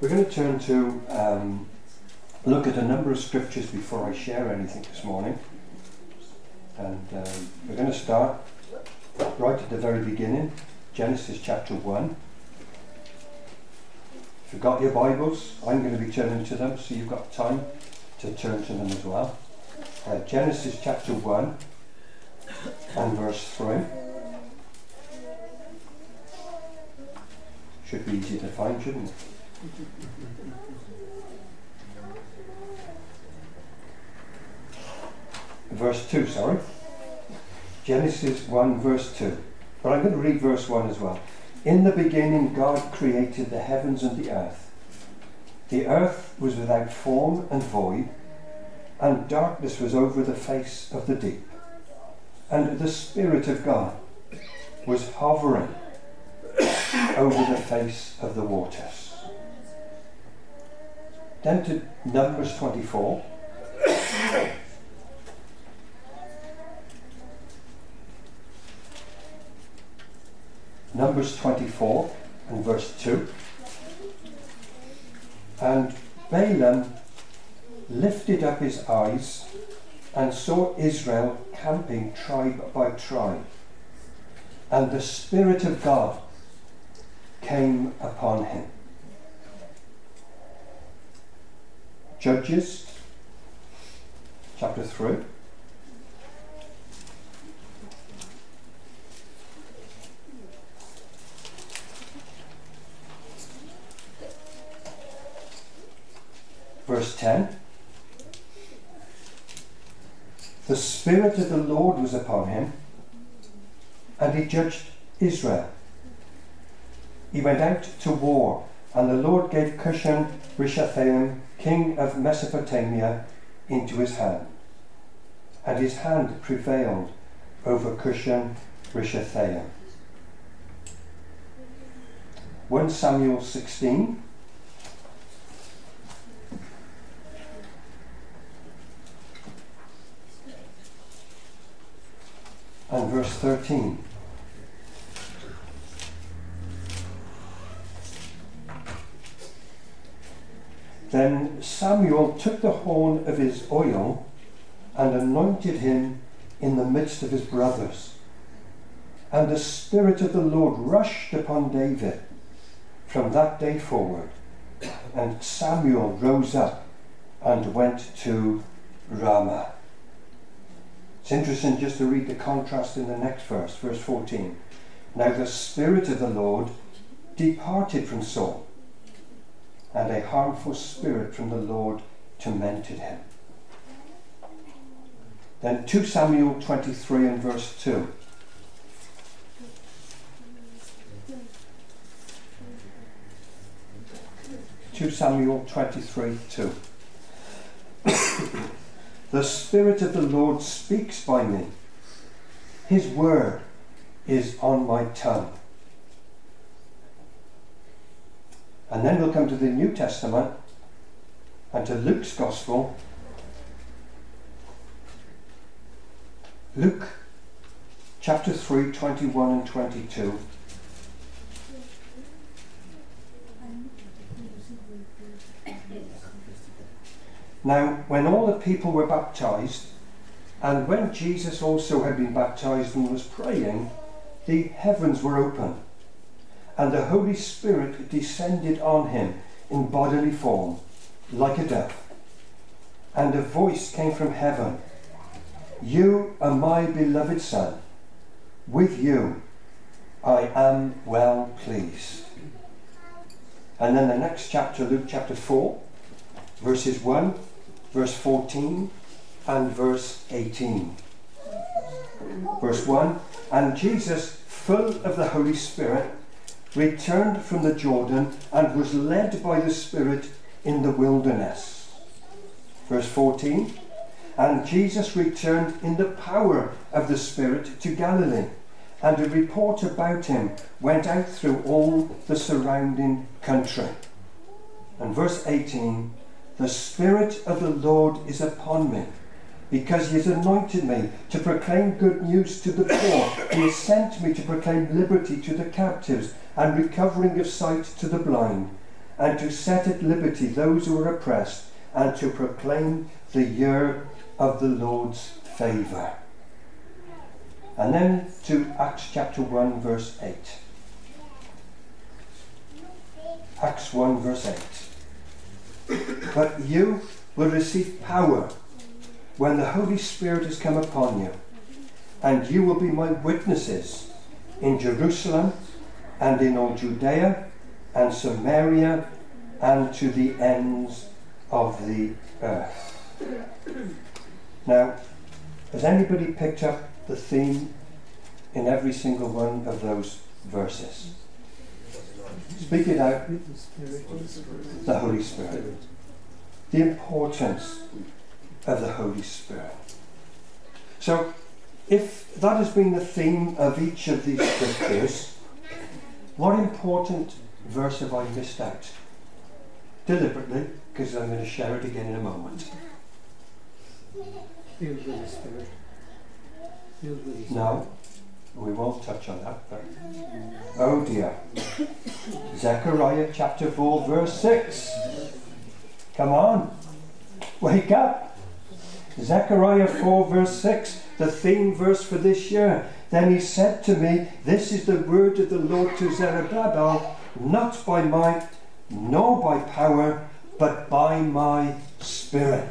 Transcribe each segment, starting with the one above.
We're going to turn to look at a number of scriptures before I share anything this morning. And we're going to start right at the very beginning, Genesis chapter 1. If you've got your Bibles, I'm going to be turning to them, so you've got time to turn to them as well. Genesis chapter 1 and verse 3. Should be easy to find, shouldn't it? Verse 2, sorry. Genesis 1 verse 2. But I'm going to read verse 1 as well. In the beginning God created the heavens and the earth. The earth was without form and void, and darkness was over the face of the deep. And the Spirit of God was hovering over the face of the waters. Then to Numbers 24. Numbers 24 and verse 2. And Balaam lifted up his eyes and saw Israel camping tribe by tribe. And the Spirit of God came upon him. Judges chapter 3. Verse 10. The Spirit of the Lord was upon him, and he judged Israel. He went out to war, and the Lord gave Cushan-Rishathaim, king of Mesopotamia, into his hand. And his hand prevailed over Cushan-Rishathaim. 1 Samuel 16. And verse 13. Then Samuel took the horn of his oil and anointed him in the midst of his brothers. And the Spirit of the Lord rushed upon David from that day forward. And Samuel rose up and went to Ramah. It's interesting just to read the contrast in the next verse, verse 14. Now the Spirit of the Lord departed from Saul, and a harmful spirit from the Lord tormented him. Then 2 Samuel 23 and verse 2. Samuel 23, 2. The Spirit of the Lord speaks by me. His word is on my tongue. And then we'll come to the New Testament and to Luke's Gospel. Luke chapter 3, 21 and 22. Now, when all the people were baptized, and when Jesus also had been baptized and was praying, the heavens were opened, and the Holy Spirit descended on him in bodily form, like a dove. And a voice came from heaven, "You are my beloved Son. With you I am well pleased." And then the next chapter, Luke chapter 4, verses 1, verse 14 and verse 18. Verse 1, and Jesus, full of the Holy Spirit, returned from the Jordan and was led by the Spirit in the wilderness. Verse 14, and Jesus returned in the power of the Spirit to Galilee, and a report about him went out through all the surrounding country. And verse 18, the Spirit of the Lord is upon me, because he has anointed me to proclaim good news to the poor. He has sent me to proclaim liberty to the captives and recovering of sight to the blind, and to set at liberty those who are oppressed, and to proclaim the year of the Lord's favour. And then to Acts chapter 1 verse 8. Acts 1 verse 8. But you will receive power when the Holy Spirit has come upon you, and you will be my witnesses in Jerusalem and in all Judea and Samaria and to the ends of the earth. Now, has anybody picked up the theme in every single one of those verses? Speak it out. The Holy Spirit. The importance of the Holy Spirit. So, if that has been the theme of each of these scriptures, what important verse have I missed out? Deliberately, because I'm going to share it again in a moment. Filled with the Spirit. Filled with the Spirit. No, we won't touch on that. But oh dear. Zechariah chapter 4 verse 6. Come on. Wake up. Zechariah 4 verse 6. The theme verse for this year. Then he said to me, this is the word of the Lord to Zerubbabel, not by might, nor by power, but by my Spirit,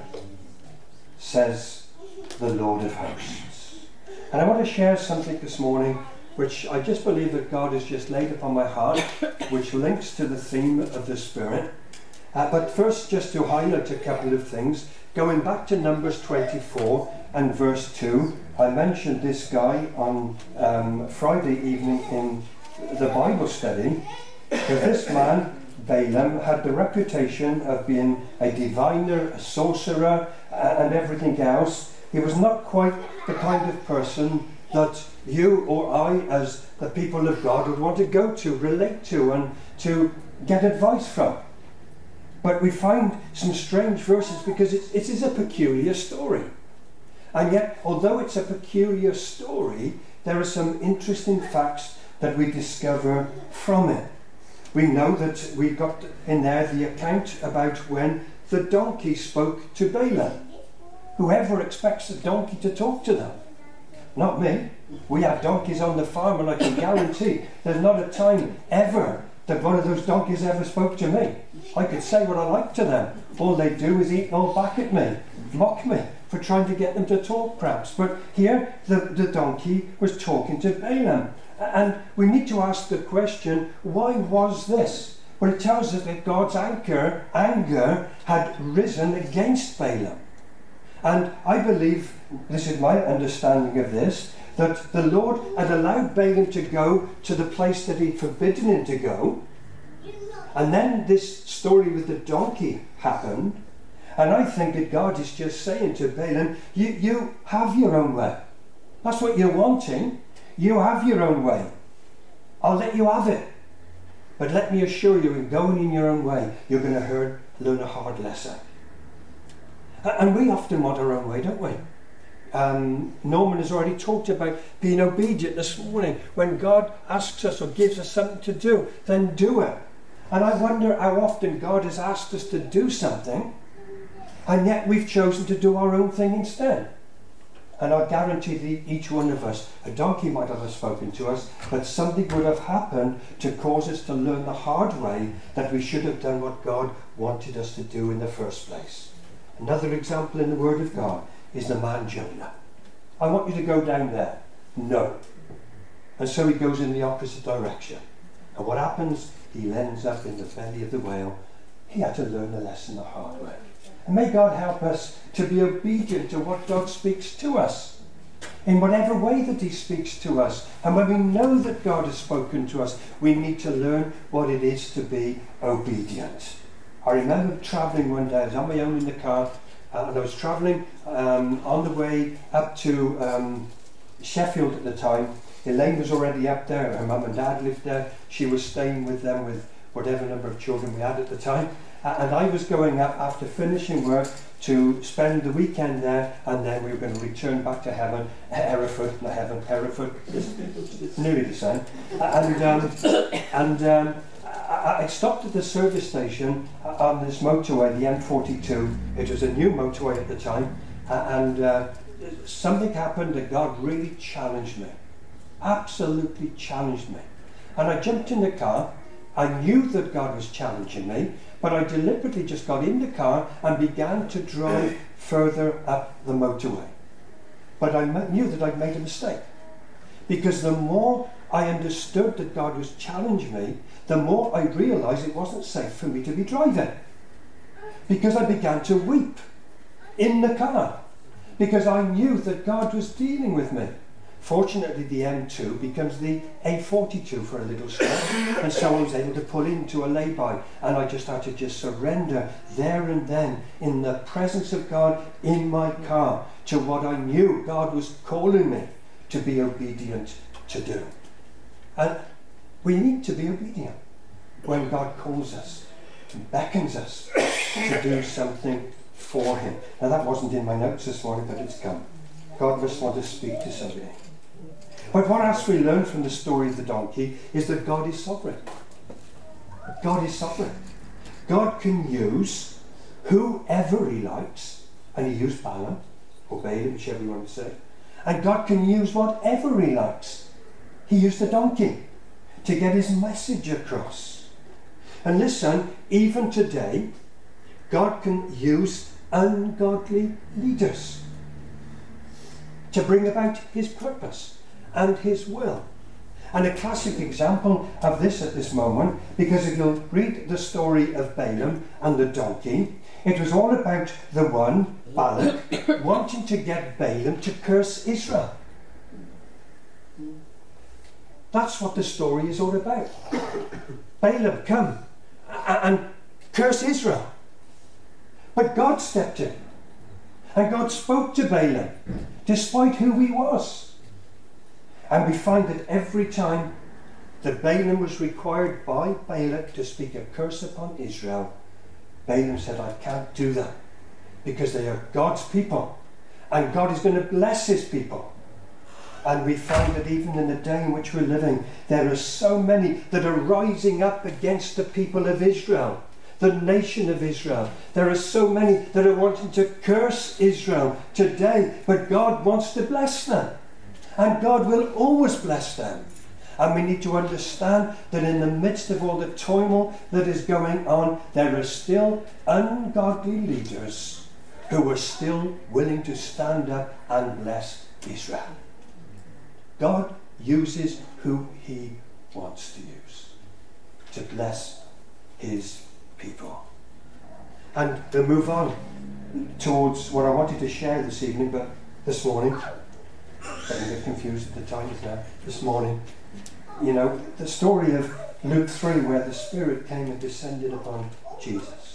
says the Lord of hosts. And I want to share something this morning which I just believe that God has just laid upon my heart, which links to the theme of the Spirit. But first, just to highlight a couple of things, going back to Numbers 24 and verse 2, I mentioned this guy on Friday evening in the Bible study, because this man, Balaam, had the reputation of being a diviner, a sorcerer, and everything else. He was not quite the kind of person that you or I, as the people of God, would want to go to, relate to, and to get advice from. But we find some strange verses because it is a peculiar story. And yet, although it's a peculiar story, there are some interesting facts that we discover from it. We know that we got in there the account about when the donkey spoke to Balaam. Whoever expects a donkey to talk to them? Not me. We have donkeys on the farm, and I can guarantee there's not a time ever that one of those donkeys ever spoke to me. I could say what I like to them. All they do is eat all back at me, mock me for trying to get them to talk perhaps. But here the donkey was talking to Balaam. And we need to ask the question, why was this? Well, it tells us that God's anger had risen against Balaam. And I believe, this is my understanding of this, that the Lord had allowed Balaam to go to the place that he'd forbidden him to go. And then this story with the donkey happened. And I think that God is just saying to Balaam, you have your own way. That's what you're wanting. You have your own way. I'll let you have it. But let me assure you, in going in your own way, you're going to learn a hard lesson. And we often want our own way, don't we? Norman has already talked about being obedient this morning. When God asks us or gives us something to do, then do it. And I wonder how often God has asked us to do something, and yet we've chosen to do our own thing instead. And I guarantee each one of us, a donkey might have spoken to us, but something would have happened to cause us to learn the hard way that we should have done what God wanted us to do in the first place. Another example in the Word of God is the man Jonah. I want you to go down there. No. And so he goes in the opposite direction. And what happens? He ends up in the belly of the whale. He had to learn the lesson the hard way. And may God help us to be obedient to what God speaks to us, in whatever way that he speaks to us. And when we know that God has spoken to us, we need to learn what it is to be obedient. I remember travelling one day. I was on my own in the car, and I was travelling on the way up to Sheffield at the time. Elaine was already up there. Her mum and dad lived there. She was staying with them with whatever number of children we had at the time. And I was going up after finishing work to spend the weekend there, and then we were going to return back to Hereford, nearly the same. And I stopped at the service station on this motorway, the M42. It was a new motorway at the time, and something happened that God really challenged me. Absolutely challenged me. And I jumped in the car. I knew that God was challenging me, but I deliberately just got in the car and began to drive further up the motorway. But I knew that I'd made a mistake, because the more I understood that God was challenging me, the more I realised it wasn't safe for me to be driving. Because I began to weep in the car, because I knew that God was dealing with me. Fortunately, the M2 becomes the A42 for a little stop, and so I was able to pull into a lay-by, and I just had to surrender there and then in the presence of God in my car to what I knew God was calling me to be obedient to do. And we need to be obedient when God calls us and beckons us to do something for him. Now, that wasn't in my notes this morning, but it's come. God must want to speak to somebody. But what else we learn from the story of the donkey is that God is sovereign. God is sovereign. God can use whoever he likes, and he used Balaam, or Balaam, whichever you want to say, and God can use whatever he likes. He used the donkey to get his message across. And listen, even today, God can use ungodly leaders to bring about his purpose and his will. And a classic example of this at this moment, because if you'll read the story of Balaam and the donkey, it was all about the one, Balak, wanting to get Balaam to curse Israel. That's what the story is all about. Balaam, come and curse Israel. But God stepped in, and God spoke to Balaam, despite who he was. And we find that every time that Balaam was required by Balak to speak a curse upon Israel, Balaam said, I can't do that, because they are God's people, and God is going to bless his people. And we find that even in the day in which we're living, there are so many that are rising up against the people of Israel, the nation of Israel. There are so many that are wanting to curse Israel today, but God wants to bless them. And God will always bless them. And we need to understand that in the midst of all the turmoil that is going on, there are still ungodly leaders who are still willing to stand up and bless Israel. God uses who he wants to use to bless his people. And to move on towards what I wanted to share this evening, but this morning, getting a bit confused at the times now, this morning, you know, the story of Luke 3, where the Spirit came and descended upon Jesus.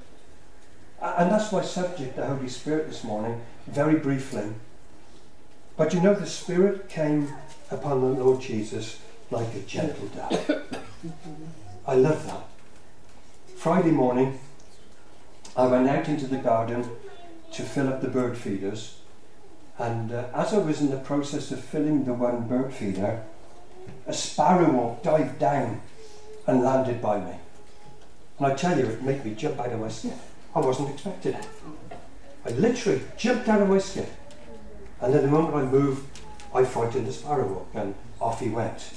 And that's my subject, the Holy Spirit, this morning, very briefly. But you know, the Spirit came upon the Lord Jesus like a gentle dove. I love that. Friday morning, I went out into the garden to fill up the bird feeders. And as I was in the process of filling the one bird feeder, a sparrowhawk dived down and landed by me. And I tell you, it made me jump out of my skin. I wasn't expecting it. I literally jumped out of my skin. And then the moment I moved, I frightened the sparrowhawk, and off he went.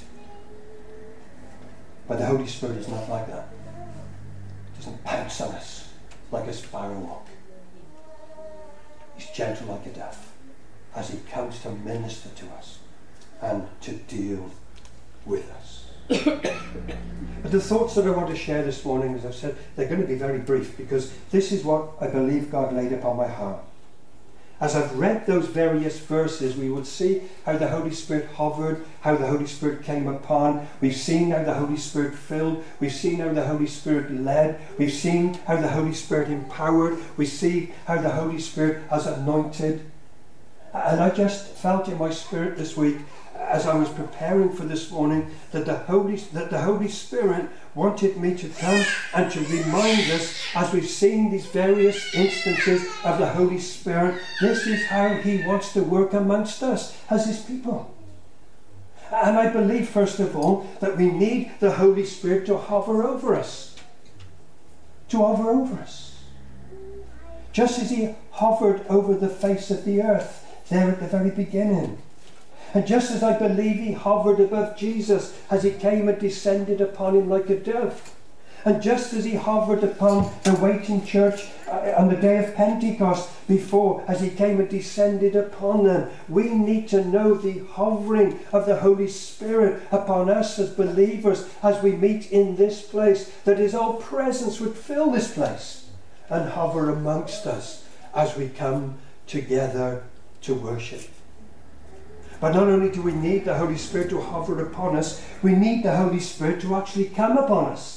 But the Holy Spirit is not like that. He doesn't pounce on us like a sparrowhawk. He's gentle like a dove, as he comes to minister to us and to deal with us. But the thoughts that I want to share this morning, as I've said, they're going to be very brief, because this is what I believe God laid upon my heart. As I've read those various verses, we would see how the Holy Spirit hovered, how the Holy Spirit came upon. We've seen how the Holy Spirit filled. We've seen how the Holy Spirit led. We've seen how the Holy Spirit empowered. We see how the Holy Spirit has anointed. And I just felt in my spirit this week, as I was preparing for this morning, that the Holy Spirit wanted me to come and to remind us, as we've seen these various instances of the Holy Spirit, this is how he wants to work amongst us as his people. And I believe, first of all, that we need the Holy Spirit to hover over us. To hover over us. Just as he hovered over the face of the earth there at the very beginning. And just as I believe he hovered above Jesus as he came and descended upon him like a dove. And just as he hovered upon the waiting church on the day of Pentecost before, as he came and descended upon them, we need to know the hovering of the Holy Spirit upon us as believers as we meet in this place, that his whole presence would fill this place and hover amongst us as we come together to worship. But not only do we need the Holy Spirit to hover upon us, we need the Holy Spirit to actually come upon us.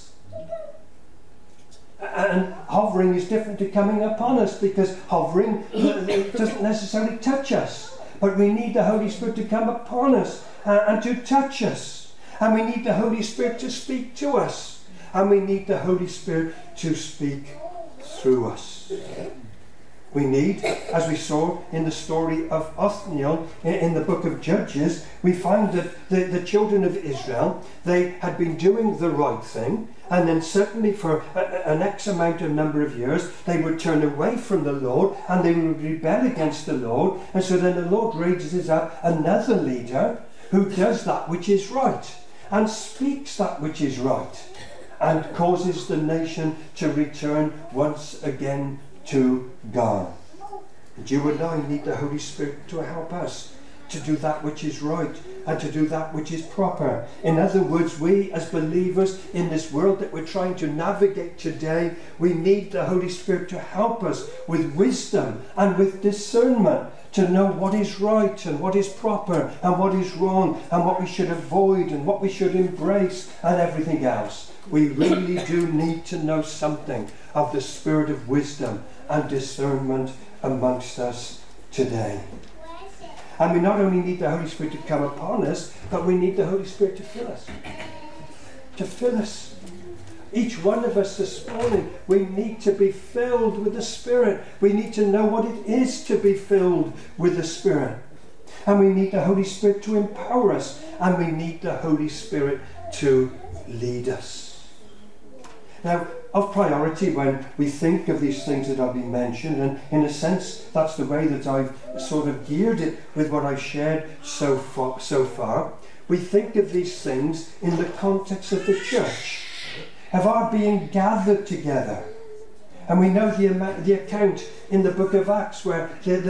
And hovering is different to coming upon us, because hovering doesn't necessarily touch us. But we need the Holy Spirit to come upon us and to touch us. And we need the Holy Spirit to speak to us. And we need the Holy Spirit to speak through us. We need, as we saw in the story of Othniel in the book of Judges, we find that the children of Israel, they had been doing the right thing, and then certainly for an X amount of number of years, they would turn away from the Lord and they would rebel against the Lord. And so then the Lord raises up another leader who does that which is right and speaks that which is right and causes the nation to return once again to God. And you and I need the Holy Spirit to help us to do that which is right and to do that which is proper. In other words, we as believers in this world that we're trying to navigate today, we need the Holy Spirit to help us with wisdom and with discernment to know what is right and what is proper and what is wrong and what we should avoid and what we should embrace and everything else. We really do need to know something of the spirit of wisdom and discernment amongst us today. And we not only need the Holy Spirit to come upon us, but we need the Holy Spirit to fill us. To fill us. Each one of us this morning, we need to be filled with the Spirit. We need to know what it is to be filled with the Spirit. And we need the Holy Spirit to empower us. And we need the Holy Spirit to lead us. Now, of priority, when we think of these things that have been mentioned, and in a sense that's the way that I've sort of geared it with what I've shared so far, we think of these things in the context of the church, of our being gathered together. And we know the account in the book of Acts where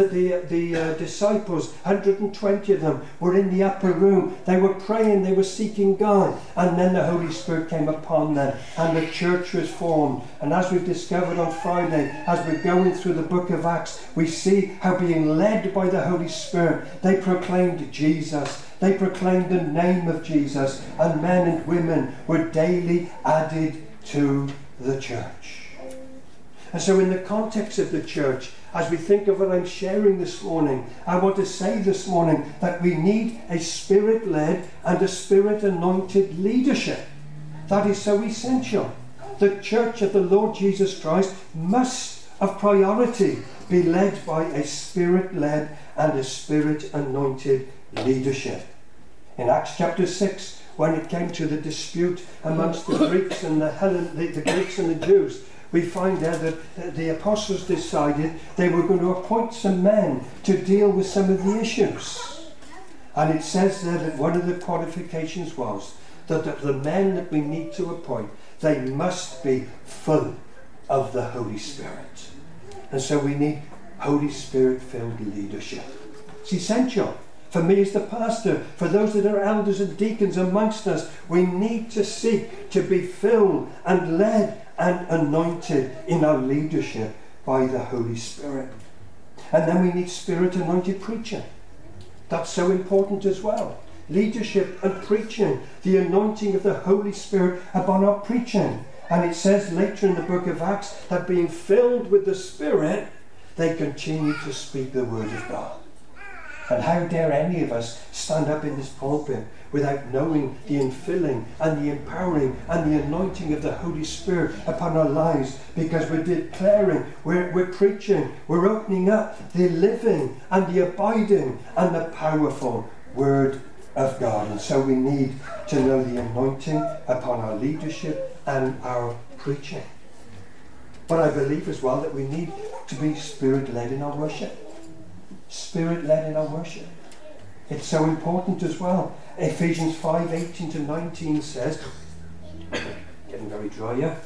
the disciples, 120 of them, were in the upper room. They were praying, they were seeking God. And then the Holy Spirit came upon them and the church was formed. And as we've discovered on Friday, as we're going through the book of Acts, we see how being led by the Holy Spirit, they proclaimed Jesus. They proclaimed the name of Jesus. And men and women were daily added to the church. And so in the context of the church, as we think of what I'm sharing this morning, I want to say this morning that we need a Spirit-led and a Spirit-anointed leadership. That is so essential. The church of the Lord Jesus Christ must, of priority, be led by a Spirit-led and a Spirit-anointed leadership. In Acts chapter 6, when it came to the dispute amongst the Greeks and the Greeks and the Jews, we find there that the apostles decided they were going to appoint some men to deal with some of the issues. And it says there that one of the qualifications was that the men that we need to appoint, they must be full of the Holy Spirit. And so we need Holy Spirit-filled leadership. It's essential. For me as the pastor, for those that are elders and deacons amongst us, we need to seek to be filled and led and anointed in our leadership by the Holy Spirit. And then we need Spirit-anointed preaching. That's so important as well. Leadership and preaching, the anointing of the Holy Spirit upon our preaching. And it says later in the book of Acts that being filled with the Spirit, they continue to speak the word of God. And how dare any of us stand up in this pulpit without knowing the infilling and the empowering and the anointing of the Holy Spirit upon our lives, because we're declaring, we're preaching, we're opening up the living and the abiding and the powerful Word of God. And so we need to know the anointing upon our leadership and our preaching. But I believe as well that we need to be Spirit-led in our worship. Spirit-led in our worship. It's so important as well. Ephesians 5:18-19 says, getting very dry here.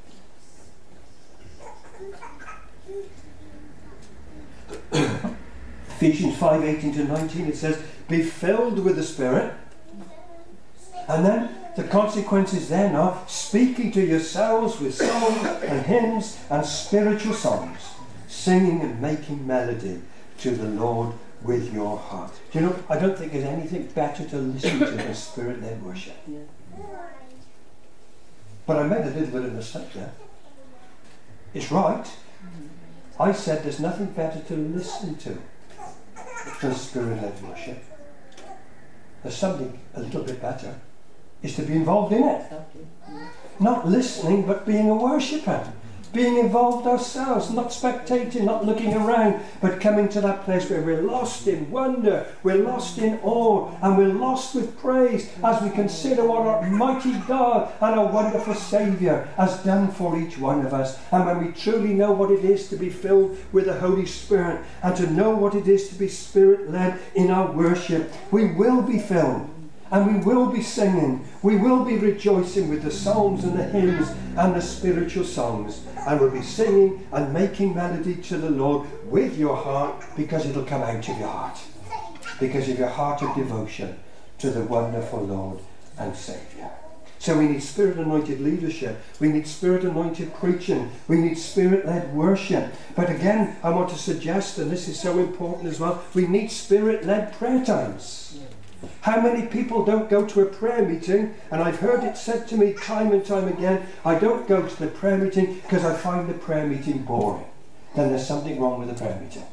Ephesians 5:18-19, it says, be filled with the Spirit. And then the consequences then are speaking to yourselves with songs and hymns and spiritual songs, singing and making melody to the Lord with your heart. Do you know, I don't think there's anything better to listen to than Spirit-led worship. But I made a little bit of a mistake there. It's right. I said there's nothing better to listen to than Spirit-led worship. There's something a little bit better, is to be involved in it. Not listening, but being a worshipper. Being involved ourselves, not spectating, not looking around, but coming to that place where we're lost in wonder, we're lost in awe, and we're lost with praise as we consider what our mighty God and our wonderful Saviour has done for each one of us. And when we truly know what it is to be filled with the Holy Spirit and to know what it is to be Spirit-led in our worship, we will be filled. And we will be singing, we will be rejoicing with the psalms and the hymns and the spiritual songs. And we'll be singing and making melody to the Lord with your heart, because it'll come out of your heart. Because of your heart of devotion to the wonderful Lord and Saviour. So we need Spirit-anointed leadership. We need Spirit-anointed preaching. We need Spirit-led worship. But again, I want to suggest, and this is so important as well, we need Spirit-led prayer times. How many people don't go to a prayer meeting? And I've heard it said to me time and time again, I don't go to the prayer meeting because I find the prayer meeting boring. Then there's something wrong with the prayer meeting.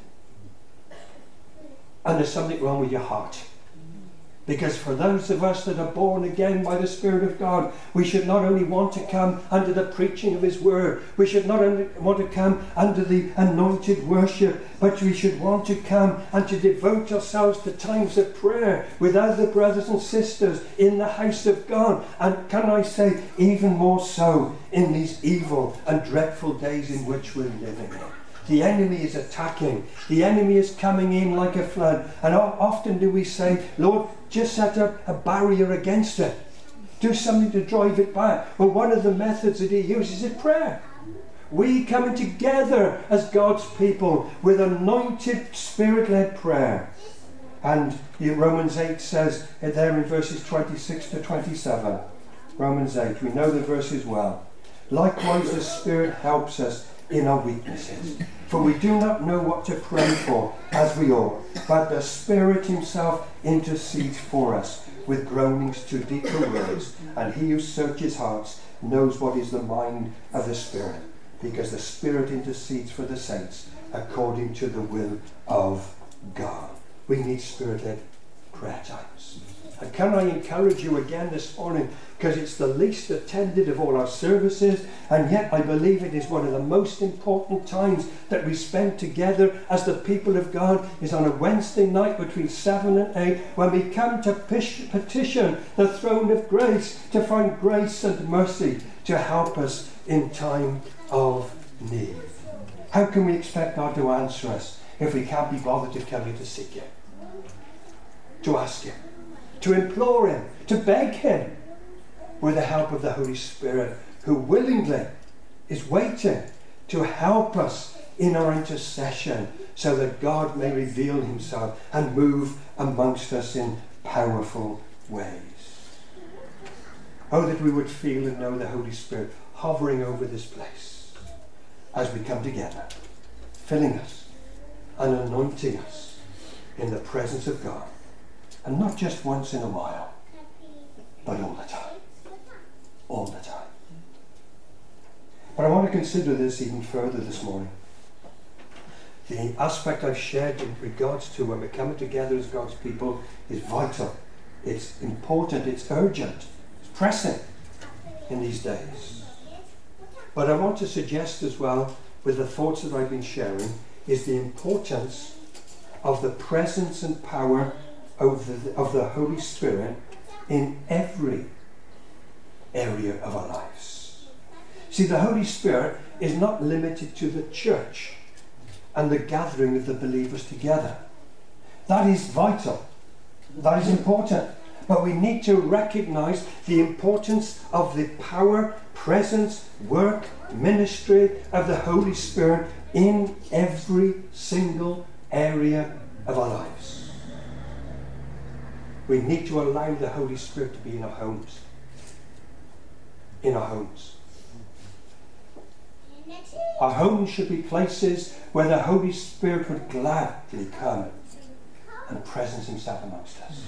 And there's something wrong with your heart. Because for those of us that are born again by the Spirit of God, we should not only want to come under the preaching of His Word, we should not only want to come under the anointed worship, but we should want to come and to devote ourselves to times of prayer with other brothers and sisters in the house of God. And can I say, even more so in these evil and dreadful days in which we're living in. The enemy is attacking. The enemy is coming in like a flood. And often do we say, Lord, just set up a barrier against it. Do something to drive it back. Well, one of the methods that He uses is prayer. We coming together as God's people with anointed, Spirit-led prayer. And Romans 8 says there in verses 26-27. Romans 8, we know the verses well. Likewise the Spirit helps us in our weaknesses. For we do not know what to pray for as we ought, but the Spirit Himself intercedes for us with groanings too deep for words, and He who searches hearts knows what is the mind of the Spirit, because the Spirit intercedes for the saints according to the will of God. We need Spirit-led prayer times. And can I encourage you again this morning, because it's the least attended of all our services, and yet I believe it is one of the most important times that we spend together as the people of God, is on a Wednesday night between 7 and 8, when we come to petition the throne of grace, to find grace and mercy to help us in time of need. How can we expect God to answer us if we can't be bothered to come here to seek Him, to ask Him, to implore Him, to beg Him, with the help of the Holy Spirit, who willingly is waiting to help us in our intercession, so that God may reveal Himself and move amongst us in powerful ways. Oh, that we would feel and know the Holy Spirit hovering over this place as we come together, filling us and anointing us in the presence of God. And not just once in a while, but all the time. All the time. But I want to consider this even further this morning. The aspect I've shared in regards to when we're coming together as God's people is vital. It's important, it's urgent, it's pressing in these days. But I want to suggest as well, with the thoughts that I've been sharing, is the importance of the presence and power of the Holy Spirit in every area of our lives. See, the Holy Spirit is not limited to the church and the gathering of the believers together. That is vital. That is important. But we need to recognize the importance of the power, presence, work, ministry of the Holy Spirit in every single area of our lives. We need to allow the Holy Spirit to be in our homes. In our homes. Our homes should be places where the Holy Spirit would gladly come and presence himself amongst us.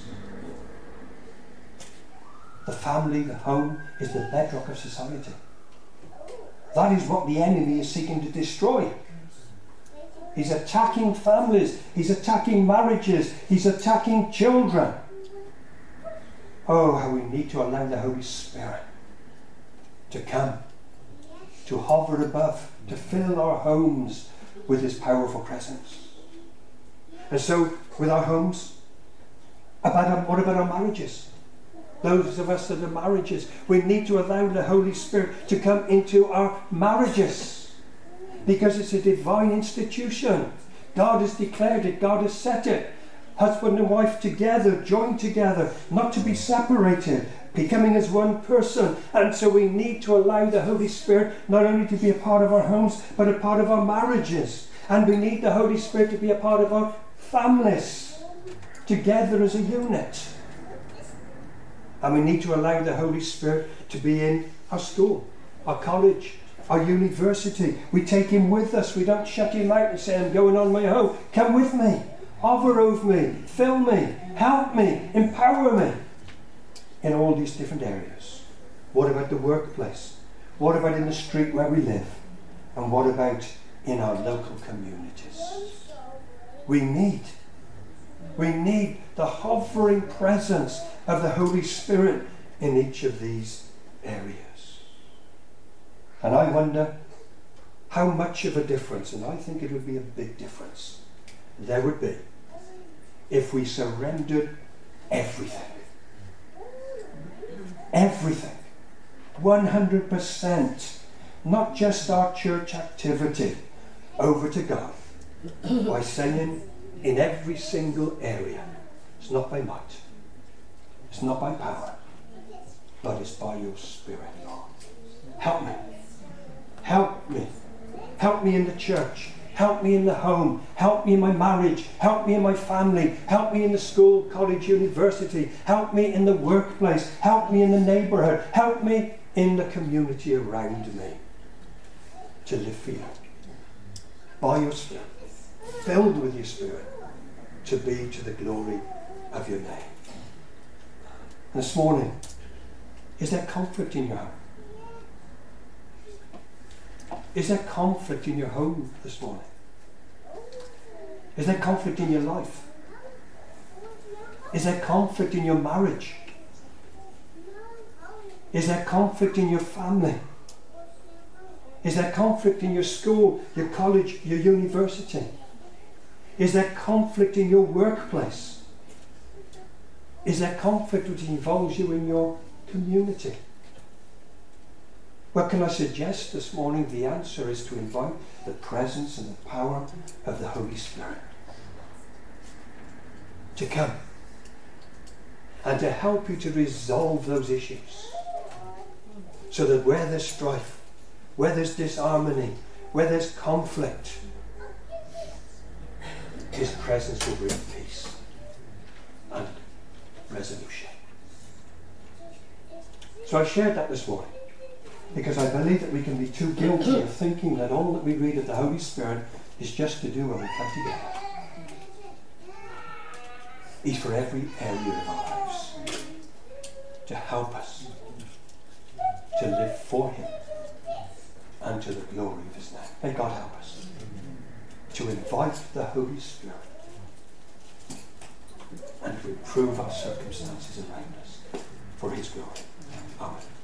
The family, the home, is the bedrock of society. That is what the enemy is seeking to destroy. He's attacking families. He's attacking marriages. He's attacking children. Oh, how we need to allow the Holy Spirit to come, to hover above, to fill our homes with his powerful presence. And so, with our homes, what about our marriages? Those of us that are marriages, we need to allow the Holy Spirit to come into our marriages, because it's a divine institution. God has declared it. God has set it. Husband and wife together, joined together, not to be separated, becoming as one person. And so we need to allow the Holy Spirit not only to be a part of our homes, but a part of our marriages. And we need the Holy Spirit to be a part of our families, together as a unit. And we need to allow the Holy Spirit to be in our school, our college, our university. We take him with us. We don't shut him out and say, I'm going on my own. Come with me. Hover over me. Fill me. Help me. Empower me. In all these different areas. What about the workplace? What about in the street where we live? And what about in our local communities? We need the hovering presence of the Holy Spirit in each of these areas. And I wonder how much of a difference, and I think it would be a big difference, there would be if we surrendered everything. Everything. 100%. Not just our church activity, over to God. By saying in every single area, it's not by might, it's not by power, but it's by your Spirit, Lord. Help me. Help me. Help me in the church. Help me in the home. Help me in my marriage. Help me in my family. Help me in the school, college, university. Help me in the workplace. Help me in the neighbourhood. Help me in the community around me to live for you. By your Spirit. Filled with your Spirit. To be to the glory of your name. This morning, is there conflict in your home? Is there conflict in your home this morning? Is there conflict in your life? Is there conflict in your marriage? Is there conflict in your family? Is there conflict in your school, your college, your university? Is there conflict in your workplace? Is there conflict which involves you in your community? Well, can I suggest this morning the answer is to invite the presence and the power of the Holy Spirit to come and to help you to resolve those issues, so that where there's strife, where there's disharmony, where there's conflict, his presence will bring peace and resolution. So I shared that this morning, because I believe that we can be too guilty of thinking that all that we read of the Holy Spirit is just to do when we come together. He's for every area of our lives, to help us to live for him and to the glory of his name. May God help us to invite the Holy Spirit and to improve our circumstances around us for his glory. Amen.